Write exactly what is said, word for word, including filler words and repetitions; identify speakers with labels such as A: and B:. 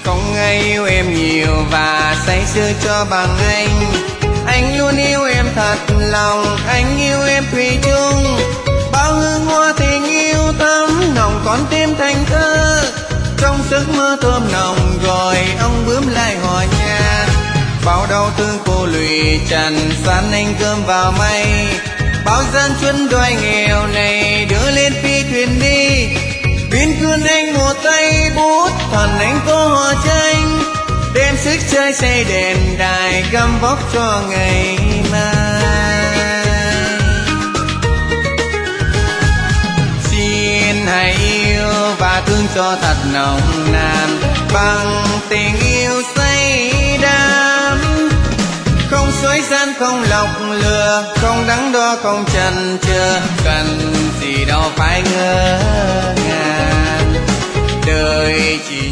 A: Không ai yêu em nhiều và say sưa cho bằng anh. Anh luôn yêu em thật lòng, anh yêu em thủy chung. Bao hương hoa tình yêu thắm nồng con tim thành thơ. Trong giấc mơ thơm nồng rồi ông bướm lại hòa nhạc. Bao đau thương cô lụy trần san anh cơm vào mây. Bao gian chuân đói nghèo này đưa lên phi thuyền đi. Biên cương anh một tay bút thần anh có hòa tranh. Đem sức chơi xây đèn đài găm vóc cho ngày mai. Xin hãy yêu và thương cho thật nồng nàn bằng tình yêu say đắm. Không dối gian không lọc lừa, không đắn đo không chần chừ, cần gì đâu phải ngỡ ngàng. Đời chỉ